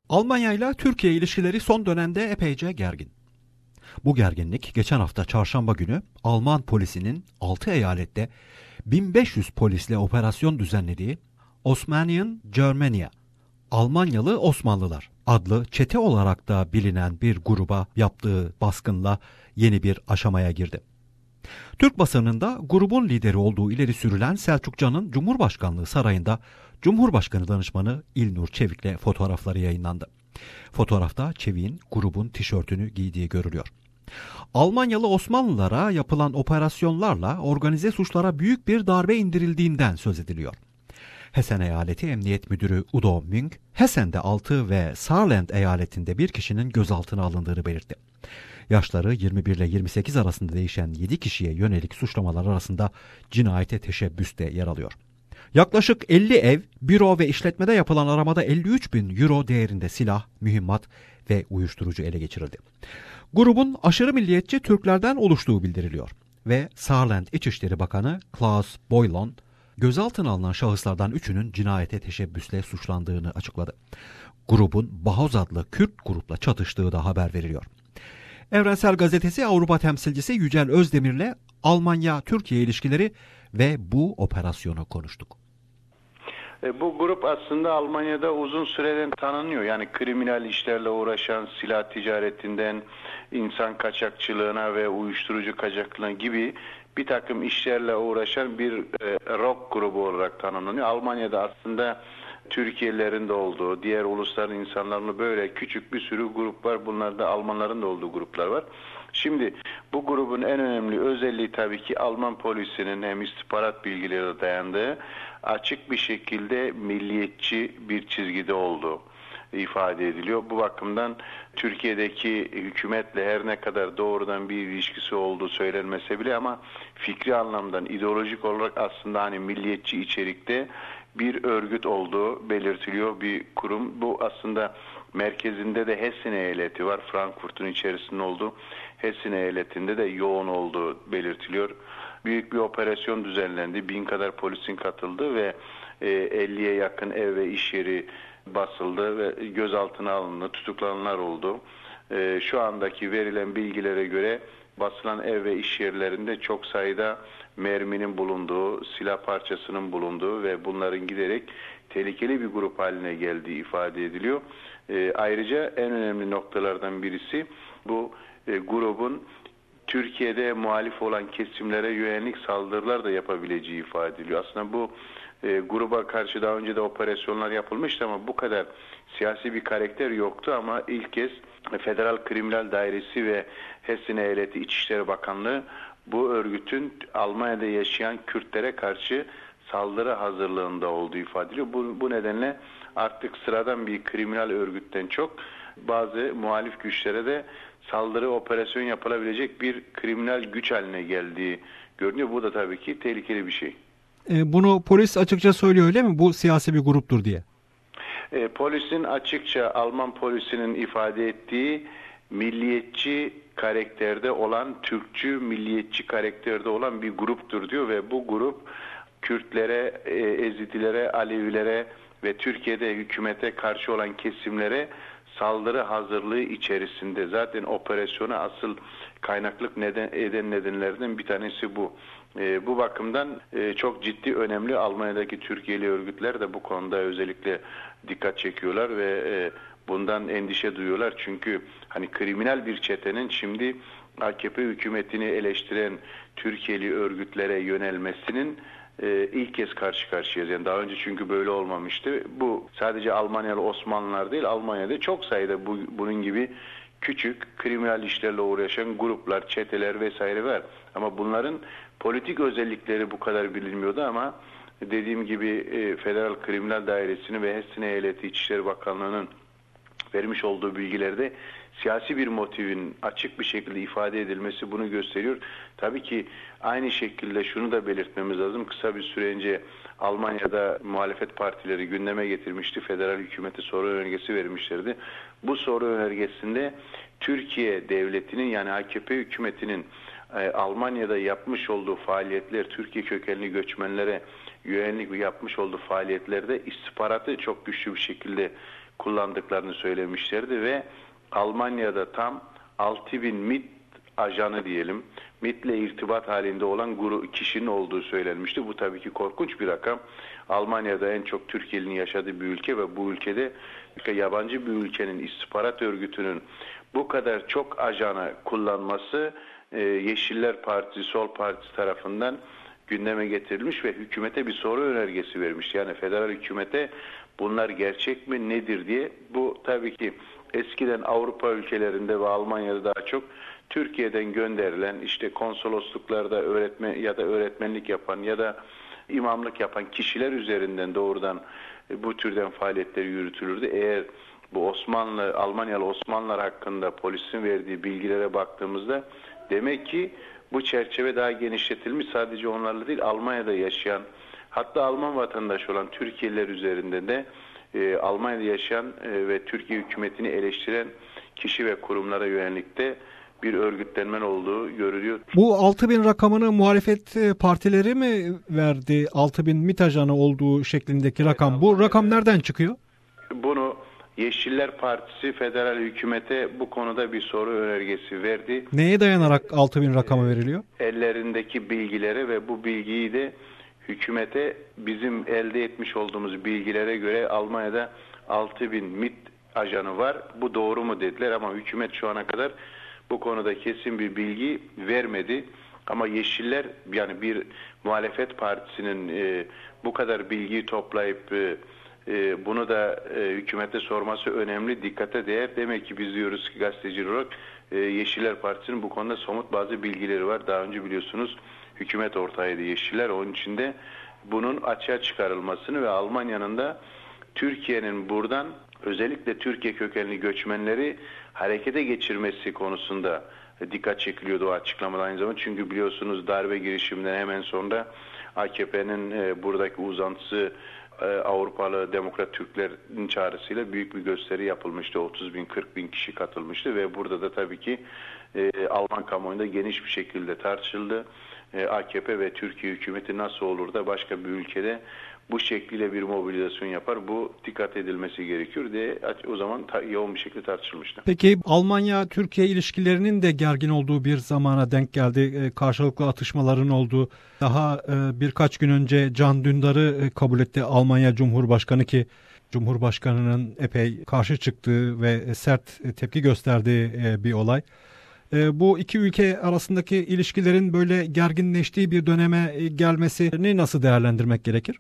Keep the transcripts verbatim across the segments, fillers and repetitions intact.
Almanya ile Türkiye ilişkileri son dönemde epeyce gergin. Bu gerginlik geçen hafta çarşamba günü Alman polisinin altı eyalette bin beş yüz polisle operasyon düzenlediği Osmanian Germania, Almanyalı Osmanlılar adlı çete olarak da bilinen bir gruba yaptığı baskınla yeni bir aşamaya girdi. Türk basınında grubun lideri olduğu ileri sürülen Selçuk Can'ın Cumhurbaşkanlığı sarayında Cumhurbaşkanı danışmanı İlnur Çevik'le fotoğrafları yayınlandı. Fotoğrafta Çevik'in grubun tişörtünü giydiği görülüyor. Almanyalı Osmanlılara yapılan operasyonlarla organize suçlara büyük bir darbe indirildiğinden söz ediliyor. Hessen Eyaleti Emniyet Müdürü Udo Münk, Hessen'de altı ve Saarland eyaletinde bir kişinin gözaltına alındığını belirtti. Yaşları yirmi bir ile yirmi sekiz arasında değişen yedi kişiye yönelik suçlamalar arasında cinayete teşebbüs de yer alıyor. Yaklaşık elli ev, büro ve işletmede yapılan aramada elli üç bin euro değerinde silah, mühimmat ve uyuşturucu ele geçirildi. Grubun aşırı milliyetçi Türklerden oluştuğu bildiriliyor ve Saarland İçişleri Bakanı Klaus Boylan, gözaltına alınan şahıslardan üçünün cinayete teşebbüsle suçlandığını açıkladı. Grubun Bahoz adlı Kürt grupla çatıştığı da haber veriliyor. Evrensel Gazetesi Avrupa temsilcisi Yücel Özdemir'le Almanya-Türkiye ilişkileri ve bu operasyonu konuştuk. Bu grup aslında Almanya'da uzun süreden tanınıyor. Yani kriminal işlerle uğraşan, silah ticaretinden insan kaçakçılığına ve uyuşturucu kaçaklığına gibi bir takım işlerle uğraşan bir rock grubu olarak tanımlanıyor. Almanya'da aslında Türkiye'lerin de olduğu, diğer ulusların insanların böyle küçük bir sürü grup var. Bunlarda Almanların da olduğu gruplar var. Şimdi bu grubun en önemli özelliği tabii ki Alman polisinin hem istihbarat bilgileri dayandığı açık bir şekilde milliyetçi bir çizgide olduğu ifade ediliyor. Bu bakımdan Türkiye'deki hükümetle her ne kadar doğrudan bir ilişkisi olduğu söylenmese bile ama fikri anlamdan ideolojik olarak aslında hani milliyetçi içerikte bir örgüt olduğu belirtiliyor, bir kurum. Bu aslında merkezinde de Hessen eyaleti var. Frankfurt'un içerisinde olduğu Hessen eyaletinde de yoğun olduğu belirtiliyor. Büyük bir operasyon düzenlendi. Bin kadar polisin katıldığı ve elliye yakın ev ve iş yeri basıldı ve gözaltına alındı, tutuklananlar oldu. Şu andaki verilen bilgilere göre basılan ev ve iş yerlerinde çok sayıda merminin bulunduğu, silah parçasının bulunduğu ve bunların giderek tehlikeli bir grup haline geldiği ifade ediliyor. E, ayrıca en önemli noktalardan birisi bu e, grubun Türkiye'de muhalif olan kesimlere yönelik saldırılar da yapabileceği ifade ediliyor. Aslında bu e, gruba karşı daha önce de operasyonlar yapılmıştı ama bu kadar siyasi bir karakter yoktu ama ilk kez Federal Kriminal Dairesi ve Hessen Eyaleti İçişleri Bakanlığı bu örgütün Almanya'da yaşayan Kürtlere karşı saldırı hazırlığında olduğu ifade ediliyor. Bu, bu nedenle artık sıradan bir kriminal örgütten çok bazı muhalif güçlere de saldırı operasyon yapılabilecek bir kriminal güç haline geldiği görünüyor. Bu da tabii ki tehlikeli bir şey. E, bunu polis açıkça söylüyor öyle mi? Bu siyasi bir gruptur diye. E, polisin açıkça Alman polisinin ifade ettiği milliyetçi karakterde olan, Türkçü milliyetçi karakterde olan bir gruptur diyor ve bu grup Kürtlere, e, Ezidilere, Alevilere ve Türkiye'de hükümete karşı olan kesimlere saldırı hazırlığı içerisinde. Zaten operasyona asıl kaynaklık neden, eden nedenlerden bir tanesi bu. E, bu bakımdan e, çok ciddi, önemli. Almanya'daki Türkiye'li örgütler de bu konuda özellikle dikkat çekiyorlar ve e, bundan endişe duyuyorlar. Çünkü hani kriminal bir çetenin şimdi A K P hükümetini eleştiren Türkiye'li örgütlere yönelmesinin e, ilk kez karşı karşıyayız. Yani daha önce çünkü böyle olmamıştı. Bu sadece Almanyalı Osmanlılar değil, Almanya'da çok sayıda bu, bunun gibi küçük kriminal işlerle uğraşan gruplar, çeteler vesaire var. Ama bunların politik özellikleri bu kadar bilinmiyordu ama dediğim gibi e, Federal Kriminal Dairesi'nin ve Hessen Eyaleti İçişleri Bakanlığı'nın vermiş olduğu bilgilerde siyasi bir motivin açık bir şekilde ifade edilmesi bunu gösteriyor. Tabii ki aynı şekilde şunu da belirtmemiz lazım. Kısa bir süre önce Almanya'da muhalefet partileri gündeme getirmişti. Federal hükümete soru önergesi vermişlerdi. Bu soru önergesinde Türkiye devletinin yani A K P hükümetinin e, Almanya'da yapmış olduğu faaliyetler, Türkiye kökenli göçmenlere yönelik yapmış olduğu faaliyetlerde istihbaratı çok güçlü bir şekilde kullandıklarını söylemişlerdi ve Almanya'da tam altı bin MİT ajanı diyelim, MİT'le irtibat halinde olan grup kişinin olduğu söylenmişti. Bu tabii ki korkunç bir rakam. Almanya'da en çok Türkiye'nin yaşadığı bir ülke ve bu ülkede yabancı bir ülkenin istihbarat örgütünün bu kadar çok ajanı kullanması e, Yeşiller Partisi, Sol Partisi tarafından gündeme getirilmiş ve hükümete bir soru önergesi vermiş. Yani federal hükümete bunlar gerçek mi nedir diye. Bu tabii ki eskiden Avrupa ülkelerinde ve Almanya'da daha çok Türkiye'den gönderilen işte konsolosluklarda öğretmen ya da öğretmenlik yapan ya da imamlık yapan kişiler üzerinden doğrudan bu türden faaliyetler yürütülürdü. Eğer bu Osmanlı, Almanyalı Osmanlılar hakkında polisin verdiği bilgilere baktığımızda demek ki bu çerçeve daha genişletilmiş. Sadece onlarla değil, Almanya'da yaşayan, hatta Alman vatandaşı olan Türkiye'liler üzerinde de e, Almanya'da yaşayan e, ve Türkiye hükümetini eleştiren kişi ve kurumlara yönelik de bir örgütlenmen olduğu görülüyor. Bu altı bin rakamını muhalefet partileri mi verdi? altı bin MİT ajanı olduğu şeklindeki rakam. Evet, bu rakam nereden çıkıyor? Bunu Yeşiller Partisi federal hükümete bu konuda bir soru önergesi verdi. Neye dayanarak altı bin rakamı veriliyor? Ellerindeki bilgilere ve bu bilgiyi de hükümete bizim elde etmiş olduğumuz bilgilere göre Almanya'da altı bin MİT ajanı var. Bu doğru mu dediler ama hükümet şu ana kadar bu konuda kesin bir bilgi vermedi. Ama Yeşiller, yani bir muhalefet partisinin e, bu kadar bilgiyi toplayıp e, e, bunu da e, hükümete sorması önemli, dikkate değer. Demek ki biz diyoruz ki gazeteci olarak e, Yeşiller Partisi'nin bu konuda somut bazı bilgileri var. Daha önce biliyorsunuz hükümet ortağıydı Yeşiller. Onun için de bunun açığa çıkarılmasını ve Almanya'nın da Türkiye'nin buradan özellikle Türkiye kökenli göçmenleri harekete geçirmesi konusunda dikkat çekiliyordu o açıklamada aynı zamanda. Çünkü biliyorsunuz darbe girişiminden hemen sonra A K P'nin e, buradaki uzantısı e, Avrupalı Demokrat Türklerin çağrısıyla büyük bir gösteri yapılmıştı. otuz bin kırk bin kişi katılmıştı ve burada da tabii ki e, Alman kamuoyunda geniş bir şekilde tartışıldı. E, A K P ve Türkiye hükümeti nasıl olur da başka bir ülkede bu şekliyle bir mobilizasyon yapar, bu dikkat edilmesi gerekiyor diye o zaman ta, yoğun bir şekilde tartışılmıştı. Peki Almanya-Türkiye ilişkilerinin de gergin olduğu bir zamana denk geldi. E, karşılıklı atışmaların olduğu, daha e, birkaç gün önce Can Dündar'ı e, kabul etti Almanya Cumhurbaşkanı ki Cumhurbaşkanı'nın epey karşı çıktığı ve sert tepki gösterdiği e, bir olay. E, bu iki ülke arasındaki ilişkilerin böyle gerginleştiği bir döneme gelmesini nasıl değerlendirmek gerekir?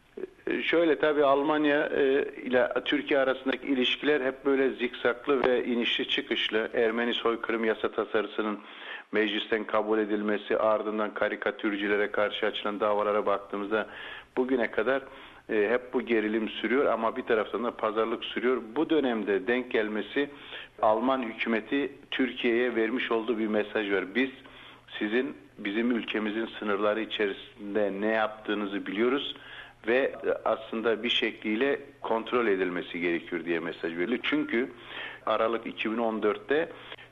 Şöyle tabii Almanya e, ile Türkiye arasındaki ilişkiler hep böyle zikzaklı ve inişli çıkışlı. Ermeni soykırım yasa tasarısının meclisten kabul edilmesi, ardından karikatürcülere karşı açılan davalara baktığımızda bugüne kadar e, hep bu gerilim sürüyor ama bir taraftan da pazarlık sürüyor. Bu dönemde denk gelmesi Alman hükümeti Türkiye'ye vermiş olduğu bir mesaj var. Biz sizin bizim ülkemizin sınırları içerisinde ne yaptığınızı biliyoruz ve aslında bir şekliyle kontrol edilmesi gerekiyor diye mesaj veriliyor. Çünkü Aralık iki bin on dörtte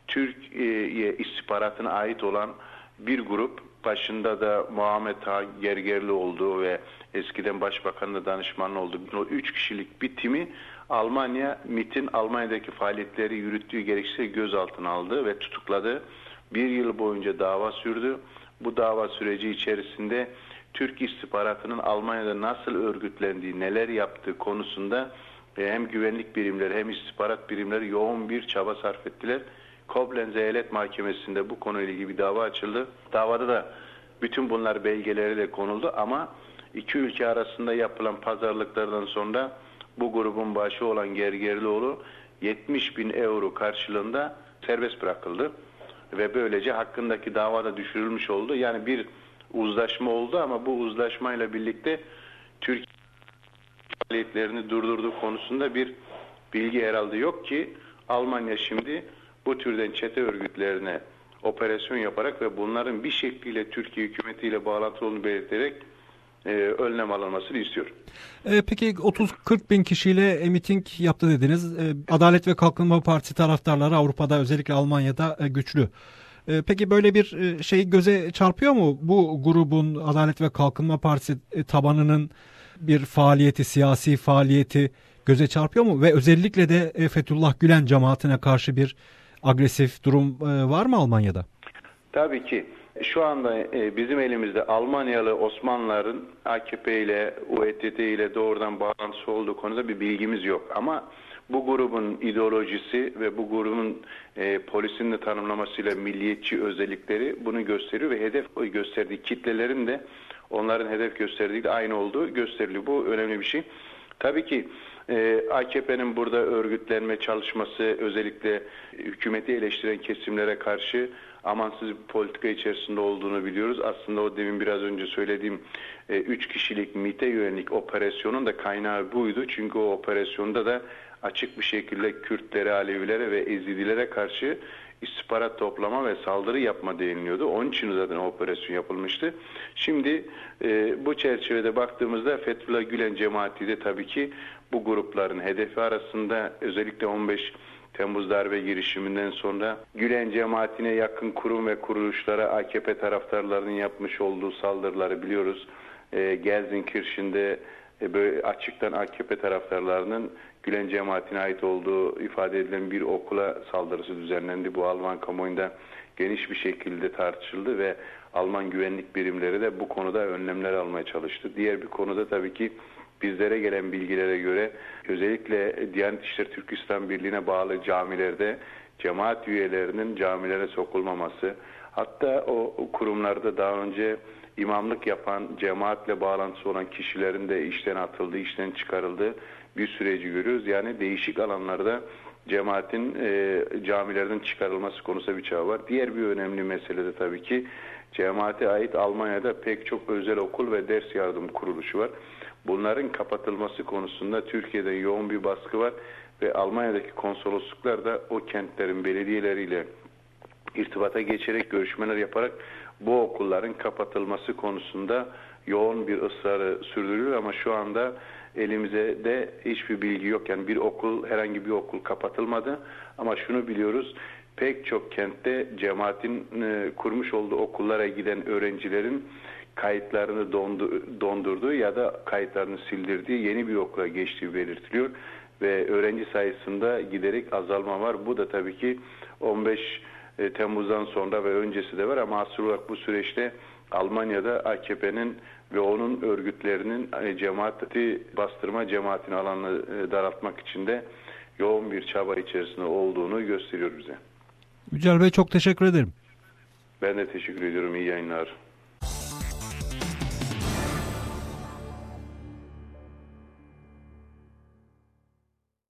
Türkiye istihbaratına ait olan bir grup, başında da Muhammed Ağa Gergerli olduğu ve eskiden Başbakan'la danışmanı olduğu o üç kişilik bir timi Almanya, MİT'in Almanya'daki faaliyetleri yürüttüğü gerekçesiyle gözaltına aldı ve tutukladı. Bir yıl boyunca dava sürdü. Bu dava süreci içerisinde Türk istihbaratının Almanya'da nasıl örgütlendiği, neler yaptığı konusunda hem güvenlik birimleri hem istihbarat birimleri yoğun bir çaba sarf ettiler. Koblenz Eyalet Mahkemesi'nde bu konuyla ilgili bir dava açıldı. Davada da bütün bunlar belgeleriyle konuldu ama iki ülke arasında yapılan pazarlıklardan sonra bu grubun başı olan Gergerlioğlu yetmiş bin euro karşılığında serbest bırakıldı ve böylece hakkındaki davada düşürülmüş oldu. Yani bir uzlaşma oldu ama bu uzlaşmayla birlikte Türkiye faaliyetlerini durdurduğu konusunda bir bilgi herhalde yok ki Almanya şimdi bu türden çete örgütlerine operasyon yaparak ve bunların bir şekliyle Türkiye hükümetiyle bağlantılı olduğunu belirterek e, önlem alınmasını istiyor. E, peki otuz kırk bin kişiyle e, miting yaptı dediniz. E, Adalet ve Kalkınma Partisi taraftarları Avrupa'da özellikle Almanya'da e, güçlü. E, peki böyle bir e, şey göze çarpıyor mu? Bu grubun Adalet ve Kalkınma Partisi e, tabanının bir faaliyeti, siyasi faaliyeti göze çarpıyor mu? Ve özellikle de e, Fethullah Gülen cemaatine karşı bir agresif durum e, var mı Almanya'da? Tabii ki. Şu anda e, bizim elimizde Almanyalı Osmanlıların A K P ile, U E T T ile doğrudan bağlantısı olduğu konuda bir bilgimiz yok. Ama bu grubun ideolojisi ve bu grubun e, polisin de tanımlamasıyla milliyetçi özellikleri bunu gösteriyor ve hedef gösterdiği kitlelerin de onların hedef gösterdiği de aynı olduğu gösteriliyor. Bu önemli bir şey. Tabii ki e, A K P'nin burada örgütlenme çalışması özellikle hükümeti eleştiren kesimlere karşı amansız bir politika içerisinde olduğunu biliyoruz. Aslında o demin biraz önce söylediğim e, üç kişilik MİT'e yönelik operasyonun da kaynağı buydu. Çünkü o operasyonda da açık bir şekilde Kürtlere, Alevilere ve Ezidilere karşı istihbarat toplama ve saldırı yapma deniliyordu. Onun için zaten o operasyon yapılmıştı. Şimdi e, bu çerçevede baktığımızda Fethullah Gülen cemaati de tabii ki bu grupların hedefi arasında. Özellikle on beş Temmuz darbe girişiminden sonra Gülen cemaatine yakın kurum ve kuruluşlara A K P taraftarlarının yapmış olduğu saldırıları biliyoruz. E, Gelsenkirchen'de e, böyle açıktan A K P taraftarlarının Gülen cemaatine ait olduğu ifade edilen bir okula saldırısı düzenlendi. Bu Alman kamuoyunda geniş bir şekilde tartışıldı ve Alman güvenlik birimleri de bu konuda önlemler almaya çalıştı. Diğer bir konuda tabii ki bizlere gelen bilgilere göre özellikle Diyanet İşleri Türk İslam Birliği'ne bağlı camilerde cemaat üyelerinin camilere sokulmaması, hatta o kurumlarda daha önce imamlık yapan, cemaatle bağlantısı olan kişilerin de işten atıldığı, işten çıkarıldığı bir süreci görüyoruz. Yani değişik alanlarda cemaatin e, camilerden çıkarılması konusunda bir çaba var. Diğer bir önemli mesele de tabii ki cemaate ait Almanya'da pek çok özel okul ve ders yardım kuruluşu var. Bunların kapatılması konusunda Türkiye'de yoğun bir baskı var ve Almanya'daki konsolosluklar da o kentlerin belediyeleriyle irtibata geçerek, görüşmeler yaparak bu okulların kapatılması konusunda yoğun bir ısrarı sürdürüyor ama şu anda elimize de hiçbir bilgi yok. Yani bir okul, herhangi bir okul kapatılmadı ama şunu biliyoruz, pek çok kentte cemaatin e, kurmuş olduğu okullara giden öğrencilerin kayıtlarını dondu, dondurduğu ya da kayıtlarını sildirdiği yeni bir okula geçtiği belirtiliyor ve öğrenci sayısında giderek azalma var. Bu da tabii ki on beş Temmuz'dan sonra ve öncesi de var ama asıl olarak bu süreçte Almanya'da A K P'nin ve onun örgütlerinin hani cemaati bastırma, cemaatin alanını daraltmak için de yoğun bir çaba içerisinde olduğunu gösteriyor bize. Yücel Bey, çok teşekkür ederim. Ben de teşekkür ediyorum. İyi yayınlar.